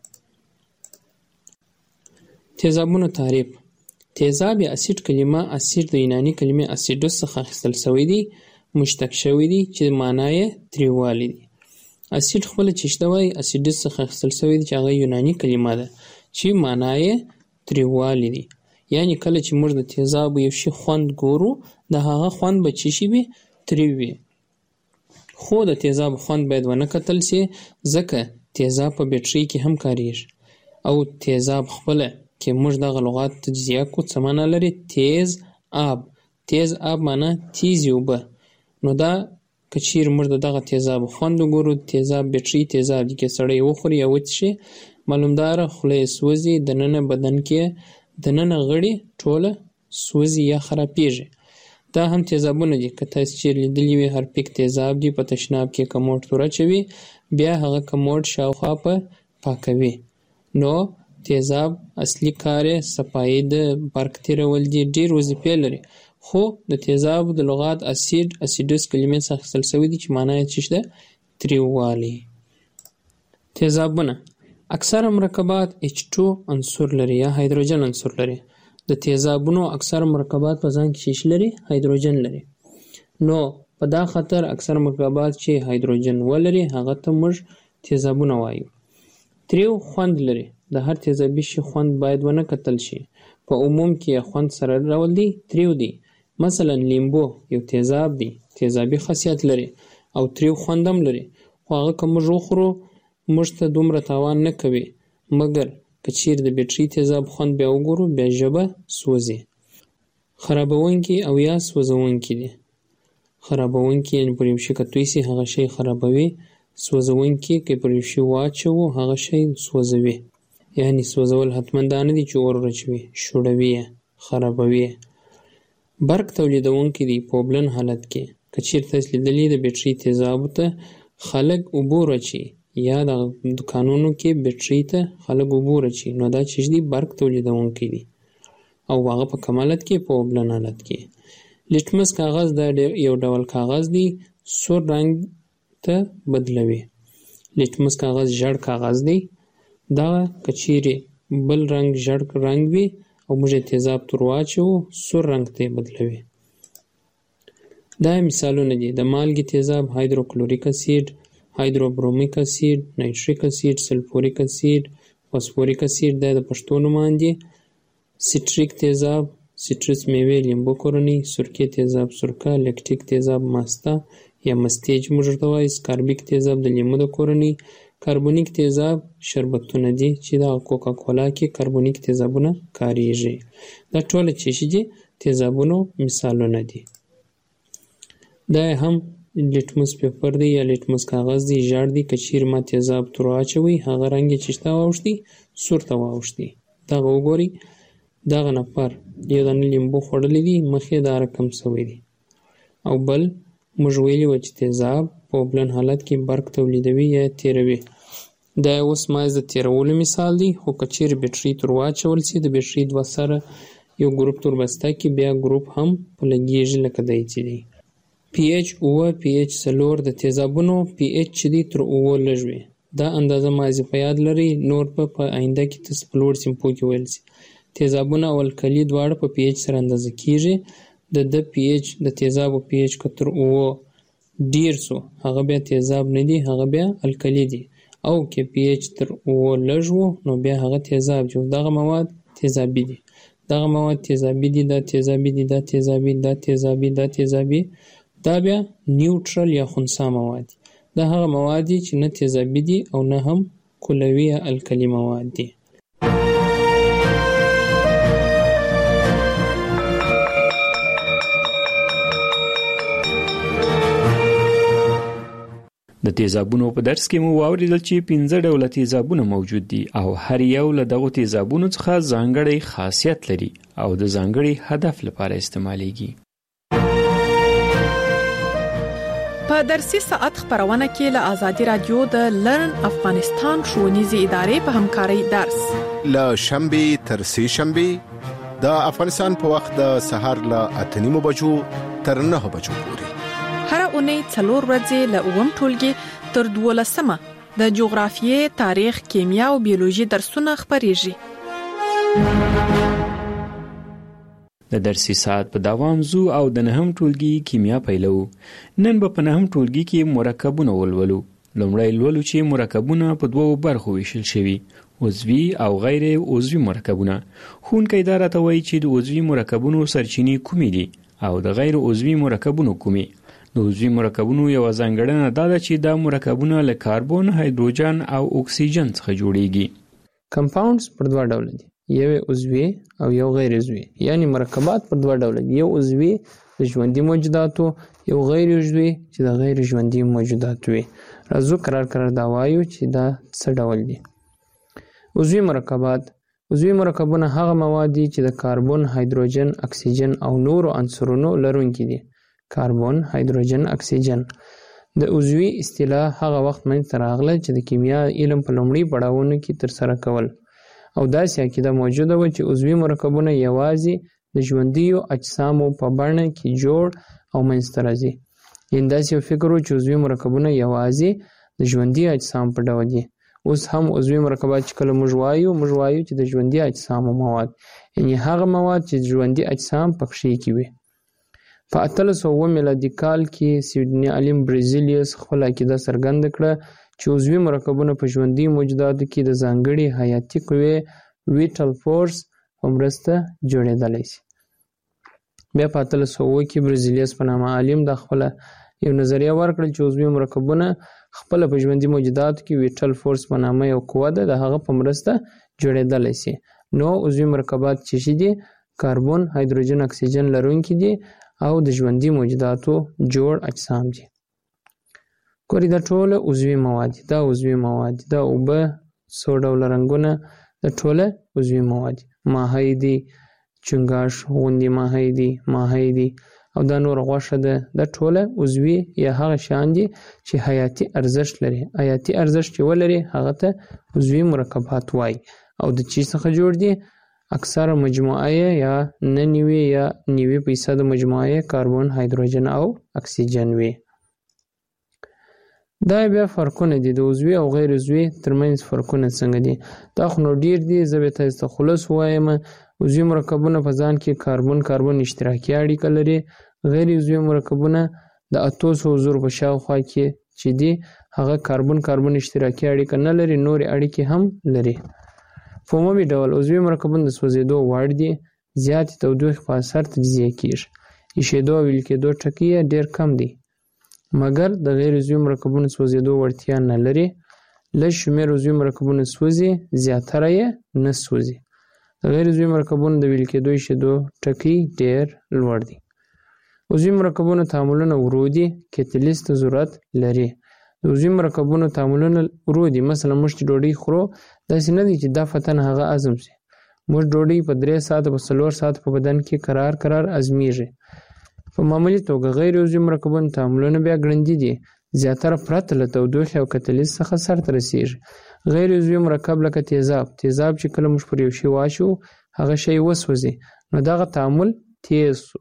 تیزابونو تعریف. تیزاب یا اسید کلمه اسید د یوناني کلمې اسیدوس څخه اخیستل شوی دی، مشتق شوی دی چې معنی یې تریوالی دی. اسید خپل چې شته وایي اسیدوس څخه اخیستل شوی دی چې هغه یوناني کلمه ده چې معنی یې تریوالی دی. یعنی کله چې موږ د تیزابو یو شي خوند ګورو د هغه خوند به چې شي وي تریو وي. خو د تیزابو خوند باید ونه کتل سي ځکه تیزاب په بیټري کې هم کاریږي او تیزاب خپله کې موږ دغه لغات تجزیه کو څه معنا لري؟ تیز آب. تیز آب معنا تیزې اوبه. نو دا که چیرې موږ دغه تیزابو خوند وګورو، تیزاب بیټري تیزاب دي که سړی وخوري یا وڅښي معلومداره خوله یې سوځي، دننه بدن کې دننه غړي ټوله سوځي یا خرابېږي. دا هم تیزابونه دي. که تاسو چیرې لیدلي وي هرپیک تیزاب دي، په تشناب کې کموډ تور اچوي بیا هغه کموډ شاوخوا په پاکوي. نو تیزاب اصلي کار یې صفایي د برق تېرول دي، ډېر وظیفې لري. خو د تیزابو د لغات اسید اسیډوس کلمې څخه اخیستل شوي دي چې معنا یې څه ده؟ تریووالی. تیزابونه اکثره مرکبات H2 عنصر لري یا هایدروجن عنصر لري. د تیزابونو اکثره مرکبات په ځان کې څه لري؟ هایدروجن لري. نو په دا خاطر اکثره مرکبات چې هایدروجن ولري هغه ته موږ تیزابونه وایو. تریو خوند لري. د هر تیزابي شي خوند باید ونه کتل شي. په عموم کې خوند سره ډول دی تریو دی. مثلا لیمبو یو تیزاب دی، تیزابي خاصیت لري او تریو خوند هم لري. خو هغه که موږ وخورو موږ ته دومره تاوان نه کوي، مګر که چیرې د بیټري تیزاب خوند بیا وګورو بیا ژبه سوځي. خرابونکي او یا سوځونکي دي. خرابونکي یعنې پر یو شي که توی سي هغه شی خرابوي. سوځونکي که پر یو شي واچوو هغه شی سوځوي. یعنی سوځول حتما دا نه دي چې اور واچوي، شوړوي یې، خرابوي یې. برق تولیدونکي دي په اوبلن حالت کې. که چیرې تاسو لیدلي د بیټري تیزابو ته خلک اوبه ورچوي یا د دکانونو کې بیټري ته خلک اوبه ورچوي، نو دا چې دي برق تولیدونکي دي او هغه په کم حالت کې په اوبلن حالت کې. لیټمس کاغذ دا یو ډول کاغذ دی سور رنګ ته بدلوي. لیټمس کاغذ ژړ کاغذ دی. دا که چیرې بل رنګ ژړ رنګ وي او موږ تیزاب تور واچوو سور رنګ ته بدلوي. دا مثالونه دي. د مالګې تیزاب هایدروکلوریک اسید، هایدروبرومیک اسید، نایتریک اسید، سلفوریک اسید، فاسفوریک اسید دا د پښتو نومان دي. سیټریک تیزاب سیټرس میوې لیمبو کورنۍ، سرکې تیزاب سرکه، لیکټیک تیزاب ماسته یا مستې چې موږ ورته وایو، سکاربیک تیزاب د لیمو د کورنۍ، کاربونیک تیزاب شربتونه دي چې د کوکا کولا کې کاربونیک تیزابونه کاریږي. دا ټول چې دي تیزابونو مثالونه دي. دا هم لیټمس پیپر دی یا لیټمس کاغذ دی، ژړ دی. که چیرې ما تیزاب تور واچوي هغه رنګ یې چې ته واوښتي سور ته واوښتي. دغه وګورئ دغه نفر یو دانه لیمبو خوړلی دی، مخ یې دا رقم سوی دی. او بل موږ ویلي وو چې تیزاب په اوبلن حالت کې برق تولیدوي یا تیروي. دا اوس مایز د تیرولو مثال دی. خو که چیرې بیټري تور واچول سي د بیټري دوه سره یو ګروپ تور بسته کې بیا ګروپ هم په لګیږي لکه دی چې دی. پی ایچ 9 پی ایچ 4 د تیزابونو پی ایچ چې دی تر 9 لږ وي. دا اندازه مازی په یاد لري، نور په آینده کې تاسو په لوړ سیمپو کې ویل سي. تیزابونه او الکلي دواړه په پی ایچ سره اندازه کیږي. د پی ایچ د تیزابو پی ایچ که تر 9 ډیر سو هغه بیا تیزاب نه دی، هغه بیا الکلي دی. او که پی ایچ تر 9 لږ وو نو بیا هغه تیزاب جو. دغه مواد تیزابي دي. دغه مواد تیزابي دي، دا تیزابي دي، دا تیزابي، دا تیزابي، دا تیزابي. دا بیا نیوټرل یا خنثی مواد دي. دا هغه مواد دي چې نه تیزابي دي او نه هم کلوي یا الکلي مواد دي. د تیزابونو په درس کې مو واوریدل چې 15 ډوله تیزابونه موجود دي او هر یو له دغو تیزابونو څخه ځانګړی خاصیت لري او د ځانګړي هدف لپاره استعمالیږي. په درسي ساعت خبرونه کې له آزادي رادیو د لرن افغانستان ښوونیزې ادارې په همکارۍ درس له شنبه تر سه شنبه د افغانستان په وخت د سهار له 8:30 بجو تر 9 بجو پورې. هر اونۍ 4 ورځې له 9 ټولګي تر 12 د جغرافیې، تاریخ، کیمیا او بیولوژي درسونه خبريږي. د درسي ساعت په دوام زو او د 9 ټولګي کیمیا پیلو. نن په 9 ټولګي کې مرکبونه ولولو. لومړی لولو چې مرکبونه په 2 برخو ویشل شوي. عضوي او غیر عضوي مرکبونه. ښوونکی دا راته وایي چې د عضوي مرکبونو سرچینې کومې دي او د غیر عضوي مرکبونو کومې. د عضوي مرکبونو یو ځانګړنه دا ده چې دا مرکبونه له کاربن، هایدروجن او اکسیجن څخه جوړیږي. کمپاونډز پر دوه ډول دي، یو عضوي او یو غیر عضوي. یعنی مرکبات پر دوه ډول دي، یو عضوي د ژوندي موجوداتو، یو غیر عضوي چې د غیر ژوندي موجوداتو وي. راځو قرار دا وایو چې دا څه ډول دي. عضوي مرکبات. عضوي مرکبونه هغه مواد دي چې د کاربن، هایدروجن، اکسیجن او نورو عنصرونو لرونکي دي. کاربن، هایدروجن، اکسیجن. د عضوي اصطلاح هغه وخت منځته راغله چې د کیمیا علم په لومړي پړاوونو کې ترسره کول، او داسې عقیده موجوده وه چې عضوي مرکبونه یوازې د ژوندیو اجسامو په بڼه کې جوړ او منځته راځي. یعنې داسې یو فکر و چې عضوي مرکبونه یوازې د ژوندي اجسام په ډول دي. اوس هم عضوي مرکبات چې کله موږ وایو چې د ژوندي اجسامو مواد، یعنې هغه مواد چې ژوندي اجسام پکښې کې وي. په 1809 میلادي کال کې سویډني عالم برزیلیوس خپل عقیده څرګنده کړه چې عضوي مرکبونه په ژوندي موجوداتو کې د ځانګړي حیاتي قوې ویټل فورس په مرسته جوړېدلی شي. بیا په 1800 کې برزیلیوس په نامه عالم دا خپله یو نظریه ورکړل چې عضوي مرکبونه خپله په ژوندي موجوداتو کې ویټل فورس په نامه یو قوه ده، د هغه په مرسته جوړېدلی شي. نو عضوي مرکبات چې شي دي کاربن، هایدروجن، اکسیجن لرونکي دي او د ژوندي موجوداتو جوړ اجسام دي. ګورئ دا ټوله عضوي مواد دي. دا عضوي مواد دي، دا اوبه، څو ډوله رنګونه، دا ټوله عضوي مواد دي. ماهی دي، چنګاښ غوندې ماهی دي او دا نور غوښه ده. دا ټوله عضوي یا هغه شیان دي چې حیاتي ارزښت لري. حیاتي ارزښت چې ولري هغه ته عضوي مرکبات وایي. او د چی څخه جوړ دي؟ اکثره مجموعه یا 99% مجموعه کاربن، هایدروجن او اکسیجن وي. دا بیا فرقونه دي د عضوي او غیر عضوي ترمنځ. فرقونه څنګه دي؟ دا خو نو ډیر دي، زه به تاسو ته خلاص وایم. عضوي مرکبونه په ځان کې کاربن اشتراکي اړیکه لري. غیر عضوي مرکبونه د 800 په شاوخوا کې چې دي هغه کاربن اشتراکي اړیکه نه لري، نورې اړیکې هم لري. په عمومي ډول عضوي مرکبونه د سوځېدو وړ دي، زیاتې تودوخې په اثر تجزیه کیږي. ایشېدو او ویلې کېدو ټکي یې ډېر کم دي. مګر د غیر عضوي مرکبونو سوځېدو وړتیا نه لري. لږ شمېر عضوي مرکبونه سوځي، زیاتره یې نه سوځي. د غیر عضوي مرکبونو د ویلې کېدو ایشېدو ټکي ډېر لوړ دي. عضوي مرکبونو تعاملونه ورو دي، کتلیز ته ضرورت لري. د عضوي مرکبونو تعاملونه ورو دي. مثلا موږ چې ډوډۍ خورو داسې نه دي چې دا فتن هغه هضم شي. موږ ډوډۍ په 3 ساعته په 4 ساعته په بدن کې قرار هضمېږي. په معمولي توګه غیر عضوي مرکبونو تعاملونه بیا ګړندي دي، زیاتره پرته له تودوخې او کتلیز څخه سرته رسېږي. غیر عضوي مرکب لکه تیزاب چې کله موږ پر یو شي واچوو هغه شی وسوځي، نو دغه تعامل تیز شو.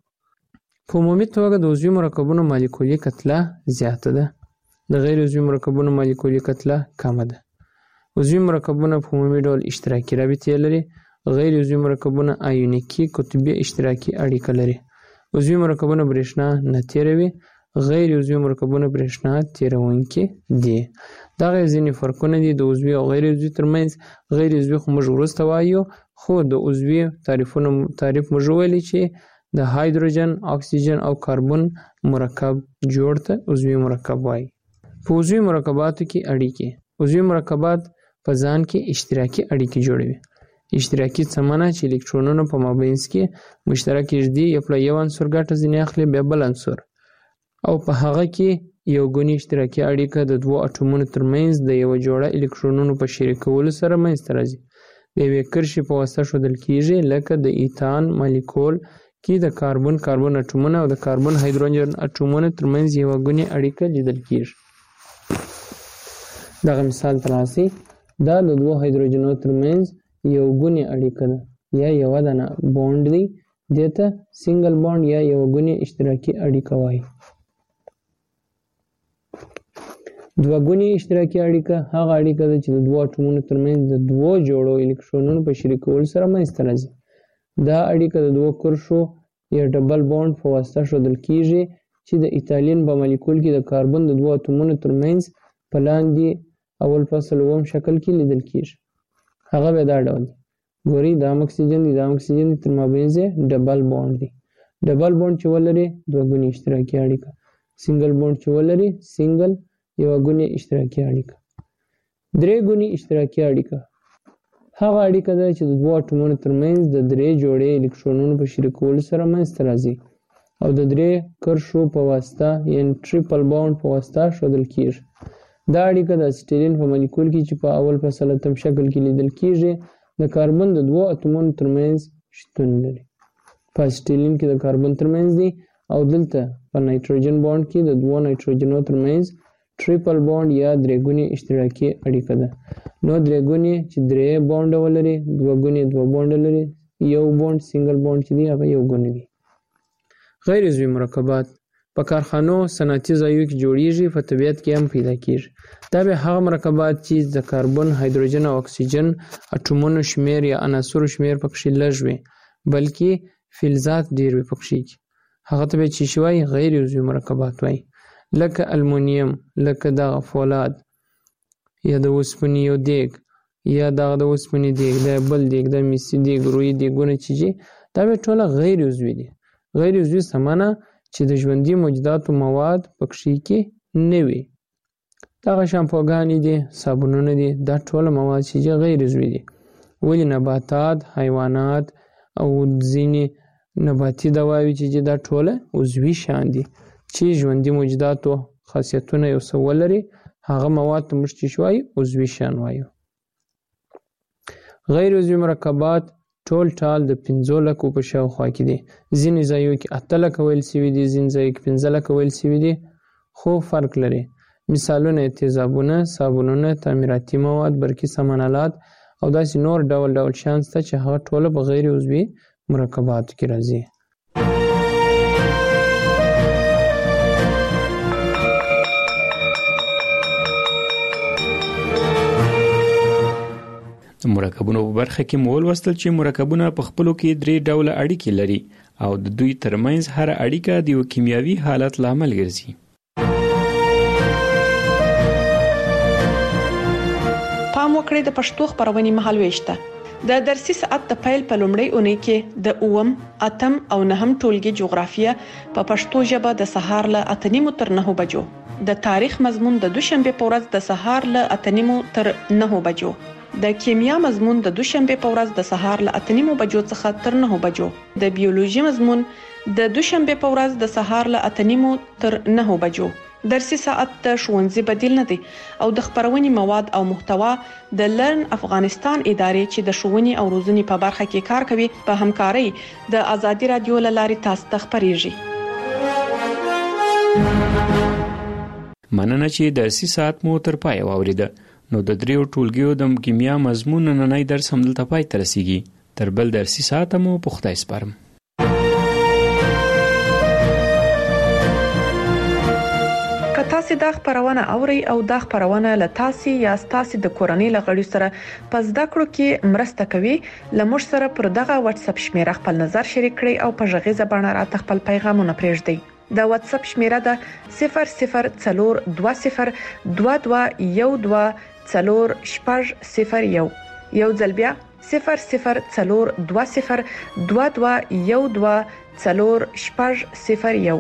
په عمومي توګه د عضوي مرکبونو مالیکولي کتله زیاته ده، د غیر عضوي مرکبونو مالیکولي کتله کمه ده. عضوي مرکبونه په عمومي ډول اشتراکي رابطې لري. غیر عضوي مرکبونه آیونیکي قطبي اشتراکي اړیکه لري. عضوي مرکبونه برېښنا نه تیروي. غیر عضوي مرکبونه برېښنا تیروونکي دي. دغه ځینې فرقونه دي د عضوي او غیر عضوي ترمنځ. غیر عضوي خو موږ وروسته وایو، خو د عضوي تعریف موږ ویلي چې د هایدروجن، اکسیجن او کاربن مرکب جوړ ته عضوي مرکب وایي. په عضوي مرکباتو کې اړیکې. عضوي مرکبات په ځان کې اشتراکي اړیکې جوړوي. اشتراکي څه معنی؟ چې الکترونونه په مابینځ کې مشترک ږدي، یو عنصر ګټه ځینې اخلي بیا بل عنصر، او په هغه کې یو ګونی اشتراکي اړیکه د دوو اټومونو ترمنځ د یوه جوړه الکترونونو په شریکولو سره منځته راځي. د یوې کرښې په واسطه ښودل کیږي، لکه د ایتان مالیکول کې د کاربن اټومونه او د کاربن هایدروجن اټومونو ترمنځ یوه ګونی اړیکه لیدل کیږي. دغه مثال تراسي، دا د دوو هایدروجنونو ترمنځ یو ګونی اړیکه ده یا یوه دانه بوند دی، دې ته سنگل بوند یا یوه ګونی اشتراکي اړیکه وایي. دوه ګونی اشتراکي اړیکه هغه اړیکه ده چې د دوو اټومونو ترمنځ د دوو جوړو الکترونونو په شریکولو سره منځته راځي. دا اړیکه د دوو کرښو یا ډبل بوند په واسطه ښودل کیږي چې د ایتالین په مالیکول کې د کاربن د دوو اټومونو ترمنځ په لاندې اول فصل اووم شکل کې لیدل کیږي. هغه به دا ډول دی. ګوري دا اکسیجن دی، دا اکسیجن تر مابین ډبل بوند دی. ډبل بوند چې ولري دوه ګونی اشتراکي اړیکه. سنگل بوند چې ولري سنگل یو ګونی اشتراکي اړیکه. درې ګونی اشتراکي اړیکه هغه اړیکه ده چې د دوه اټومونو ترمنځ د درې جوړې الکترونونو په شریکولو سره منځته راځي او د درې کرښو په واسطه یعنې ټریپل باونډ په واسطه ښودل کیږي. دا اړیکه د اسیټیلین په مالیکول کې چې په اول فصل اتم شکل کې لیدل کیږي د کاربن د دوه اتومونو ترمنځ شتون لري. په اسیټیلین کې د کاربن ترمنځ دی او دلته په نایتروجن باونډ کې د دوه نایتروجنو ترمنځ ټریپل باونډ یا درې ګونی اشتراکي اړیکه ده. نو درې ګونی چې درې باونډ ولري، دوه ګونی دوه باونډ لري، یو باونډ سنگل باونډ چې دی هغه یو ګونی دی. غیر عضوي مرکبات په کارخانو صنعتي ځایونو کې جوړیږي، په طبیعت کې هم پیدا کیږي. دا به هغه مرکبات چې د کاربن، هایدروجن او اکسیجن اټومونو شمیر یا عناصرو شمیر پکې لږ وي بلکې فلزات ډیر وي پکې. هغه ته به چې شوی غیر عضوي مرکبات وایي، لکه المونیم، لکه دغه فولاد یا د اوسپنې یو دیګ یا دغه د اوسپنې دیګ، د بل دیګ، د میسي دیګ، روی دیګونه چې دا به ټوله غیر عضوي دي. غیر عضوي سمانه چې د ژوندي موجوداتو مواد پکې کې نه وي. دغه شامپوګانې دي، صابونونه دي، دا ټوله مواد چې غیر عضوي دي. ولې نباتات، حیوانات او ځینې نباتي دواوې چې دا ټوله عضوي شیان دي چې ژوندي موجوداتو خاصیتونه یو څه ولري، هغه مواد ته موږ چې شوی عضوي شیان وایو. غیر عضوي مرکبات ټول ټال د 5 لکو په شاوخوا کې دي. ځینې ځایو کې 8 لکه ویل سوي دي، ځینې ځایو کې 15 لکه ویل سوي دي، خو فرق لري. مثالونه تیزابونه، صابونونه، تعمیراتي مواد، برقي سامانالات او داسې نور ډول ډول شیان شته چې هغه ټوله په غیر عضوي مرکباتو کې راځي. د مرکبونو په برخه کې مو ولوستل چې مرکبونه په خپلو کې 3 ډوله اړیکې لري او د دوی ترمنځ هر اړیکه د یو کیمیاوي حالت لامل ګرځي. پام وکړئ د پښتو خبرونې مهالويشته د درسي ساعت د پیل په لومړۍ اونۍ کې د 8م، 8م او 9م ټولګي جغرافیه په پښتو ژبه د سهار له 8:30 تر 9 بجو، د تاریخ مضمون د دوشنبه په ورځ د سهار له 8:30 تر 9 بجو، د کیمیا مضمون د دوشنبه په ورځ د سهار له 8:30 بجو څخه تر 9 بجو، د بیولوژي مضمون د دوشنبه په ورځ د سهار له 8:30 تر 9 بجو. درسي ساعت د ښوونځي بدیل نه دی او د خبرونې مواد او محتوا د لرن افغانستان ادارې چې د ښوونې او روزنې په برخه کې کار کوي په همکارۍ د ازادي رادیو لاري تاسو ته خبريږي. مننه چې درسي ساعت مو تر پای واوریده. نو د 3 ټولګیو د کیمیا مضمون نننۍ درس هم دلته پای ته رسیږي. تر بل درسي ساعت مو په خدای سپارم. تاسو دا خبرونه اوري او دا خبرونه له تاسو یا تاسو د کورنۍ لغړی سره پس دا کړو کې مرسته کوي. لمر سره پر دغه واتس اپ شمیره خپل نظر شریک کړئ او په ژغې زبانه را خپل پیغامونه پرېږدئ. دا واتس اپ شمیره ده 004222124001. یو ځل بیا 004222124001.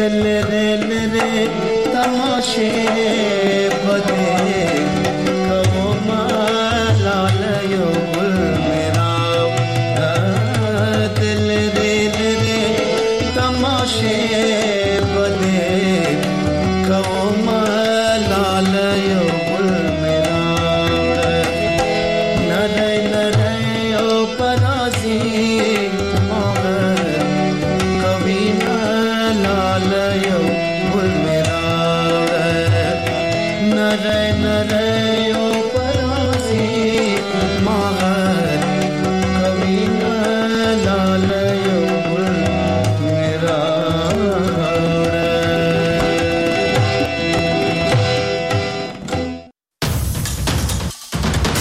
لره لره تماشه